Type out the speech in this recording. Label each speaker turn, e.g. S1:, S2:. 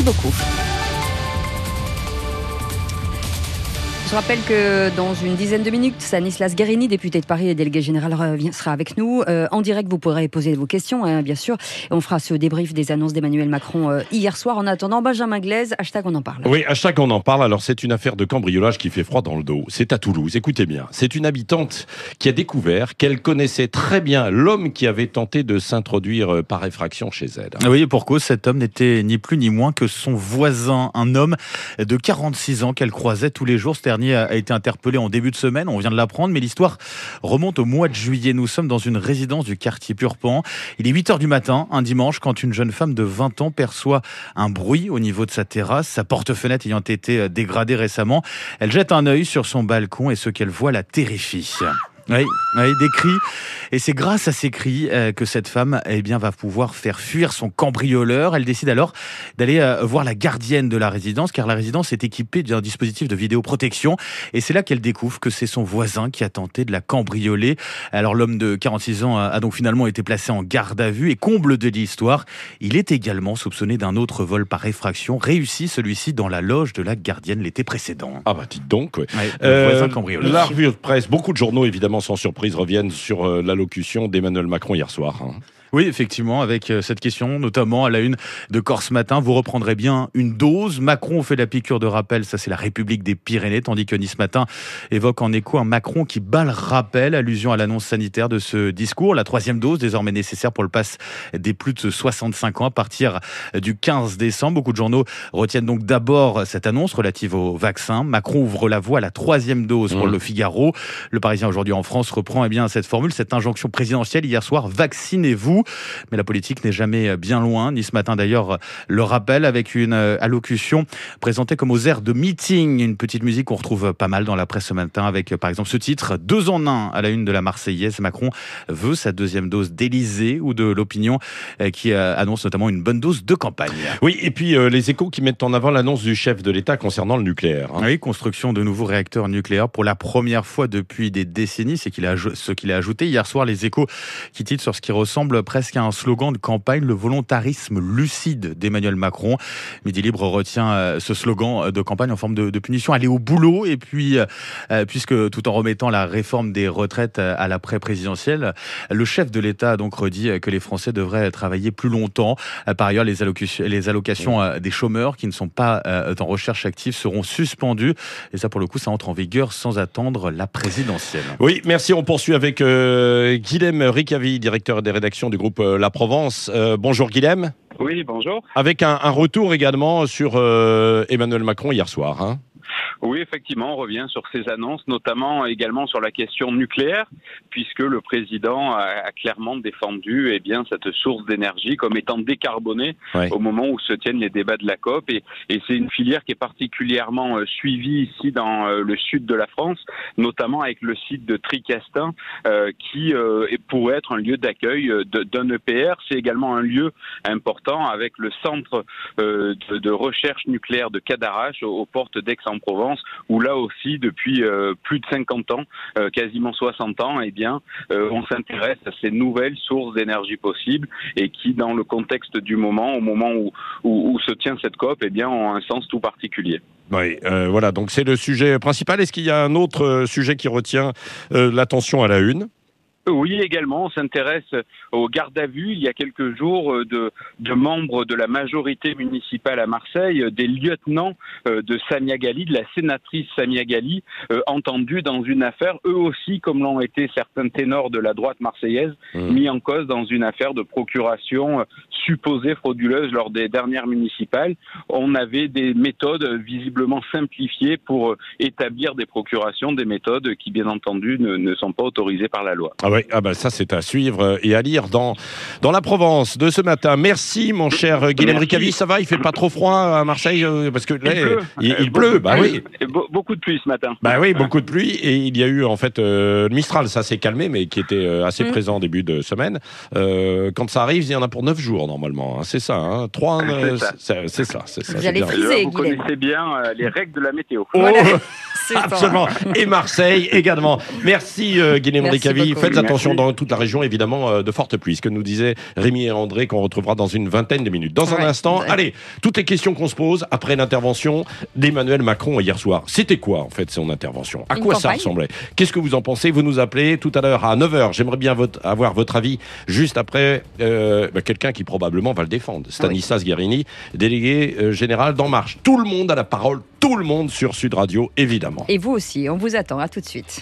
S1: Merci beaucoup. Je rappelle que dans une dizaine de minutes, Stanislas Guerini, député de Paris et délégué général, sera avec nous. En direct, vous pourrez poser vos questions, bien sûr. Et on fera ce débrief des annonces d'Emmanuel Macron hier soir. En attendant, Benjamin Glaise, hashtag on en parle.
S2: Oui, hashtag on en parle. Alors, c'est une affaire de cambriolage qui fait froid dans le dos. C'est à Toulouse. Écoutez bien. C'est une habitante qui a découvert qu'elle connaissait très bien l'homme qui avait tenté de s'introduire par effraction chez elle.
S3: Oui, pour cause, cet homme n'était ni plus ni moins que son voisin, un homme de 46 ans qu'elle croisait tous les jours. Ce dernier a été interpellé en début de semaine, on vient de l'apprendre, mais l'histoire remonte au mois de juillet. Nous sommes dans une résidence du quartier Purpan. Il est 8h du matin, un dimanche, quand une jeune femme de 20 ans perçoit un bruit au niveau de sa terrasse, sa porte-fenêtre ayant été dégradée récemment. Elle jette un œil sur son balcon et ce qu'elle voit la terrifie. Oui, des cris. Et c'est grâce à ces cris que cette femme va pouvoir faire fuir son cambrioleur. Elle décide alors d'aller voir la gardienne de la résidence, car la résidence est équipée d'un dispositif de vidéoprotection. Et c'est là qu'elle découvre que c'est son voisin qui a tenté de la cambrioler. Alors l'homme de 46 ans a donc finalement été placé en garde à vue. Et comble de l'histoire, il est également soupçonné d'un autre vol par effraction, réussi celui-ci dans la loge de la gardienne l'été précédent.
S2: Ah bah dites donc. Ouais.
S3: Voisin cambrioleur.
S2: La revue de presse, beaucoup de journaux évidemment sans surprise reviennent sur l'allocution d'Emmanuel Macron hier soir.
S3: Oui, effectivement, avec cette question, notamment à la une de Corse Matin, vous reprendrez bien une dose. Macron fait la piqûre de rappel, ça c'est la République des Pyrénées, tandis que Nice Matin évoque en écho un Macron qui bat le rappel, allusion à l'annonce sanitaire de ce discours. La 3e dose, désormais nécessaire pour le pass des plus de 65 ans à partir du 15 décembre. Beaucoup de journaux retiennent donc d'abord cette annonce relative au vaccin. Macron ouvre la voie à la 3e dose pour le Figaro. Le Parisien aujourd'hui en France reprend cette formule, cette injonction présidentielle hier soir, vaccinez-vous. Mais la politique n'est jamais bien loin. Nice Matin d'ailleurs le rappelle avec une allocution présentée comme aux airs de meeting. Une petite musique qu'on retrouve pas mal dans la presse ce matin avec par exemple ce titre, 2 en 1 à la une de la Marseillaise. Macron veut sa 2e dose d'Élysée ou de l'Opinion qui annonce notamment une bonne dose de campagne.
S2: Oui, et puis les Échos qui mettent en avant l'annonce du chef de l'État concernant le nucléaire.
S3: Oui, construction de nouveaux réacteurs nucléaires pour la première fois depuis des décennies. C'est ce qu'il a ajouté hier soir. Les Échos qui titrent sur ce qui ressemble presque à un slogan de campagne, le volontarisme lucide d'Emmanuel Macron. Midi Libre retient ce slogan de campagne en forme de punition. Aller au boulot et puis, puisque tout en remettant la réforme des retraites à l'après-présidentielle, le chef de l'État a donc redit que les Français devraient travailler plus longtemps. Par ailleurs, les allocations des chômeurs qui ne sont pas en recherche active seront suspendues. Et ça, pour le coup, ça entre en vigueur sans attendre la présidentielle.
S2: Oui, merci. On poursuit avec Guilhem Ricavi, directeur des rédactions du groupe La Provence. Bonjour Guilhem.
S4: Oui, bonjour.
S2: Avec un retour également sur Emmanuel Macron hier soir.
S4: Oui, effectivement, on revient sur ces annonces, notamment également sur la question nucléaire, puisque le président a clairement défendu cette source d'énergie comme étant décarbonée au moment où se tiennent les débats de la COP. Et c'est une filière qui est particulièrement suivie ici dans le sud de la France, notamment avec le site de Tricastin, qui pourrait être un lieu d'accueil d'un EPR. C'est également un lieu important avec le centre de recherche nucléaire de Cadarache, aux portes d'Aix-en-Provence, où là aussi, depuis plus de 50 ans, quasiment 60 ans, on s'intéresse à ces nouvelles sources d'énergie possibles et qui, dans le contexte du moment, au moment où se tient cette COP, ont un sens tout particulier.
S2: Oui, voilà, donc c'est le sujet principal. Est-ce qu'il y a un autre sujet qui retient l'attention à la une ?
S4: Oui, également, on s'intéresse aux gardes à vue. Il y a quelques jours, de membres de la majorité municipale à Marseille, des lieutenants de Samia Ghali, de la sénatrice Samia Ghali, entendus dans une affaire, eux aussi, comme l'ont été certains ténors de la droite marseillaise, mis en cause dans une affaire de procuration supposée frauduleuse lors des dernières municipales. On avait des méthodes visiblement simplifiées pour établir des procurations, des méthodes qui, bien entendu, ne sont pas autorisées par la loi.
S2: Oui, ça c'est à suivre et à lire dans la Provence de ce matin. Merci mon cher Guilhem Ricavi, ça va, il fait pas trop froid à Marseille parce que là il pleut, oui.
S4: Beaucoup de pluie ce matin.
S2: Oui, beaucoup de pluie et il y a eu en fait le Mistral, ça s'est calmé mais qui était assez présent en début de semaine. Quand ça arrive, il y en a pour 9 jours normalement, c'est ça, 3 c'est ça.
S1: Vous allez friser,
S4: Vous connaissez bien les règles de la météo.
S1: Voilà.
S2: Absolument. Et Marseille également. Merci Guilhem Rickavi. Faites attention dans toute la région, évidemment, de fortes pluies. Ce que nous disaient Rémi et André, qu'on retrouvera dans une vingtaine de minutes. Dans un instant, allez, toutes les questions qu'on se pose après l'intervention d'Emmanuel Macron hier soir. C'était quoi, en fait, son intervention? À quoi ça ressemblait? Qu'est-ce que vous en pensez? Vous nous appelez tout à l'heure à 9h. J'aimerais bien avoir votre avis juste après quelqu'un qui probablement va le défendre. Stanislas Guerini, délégué général d'En Marche. Tout le monde a la parole, tout le monde sur Sud Radio, évidemment.
S1: Et vous aussi, on vous attend. À tout de suite.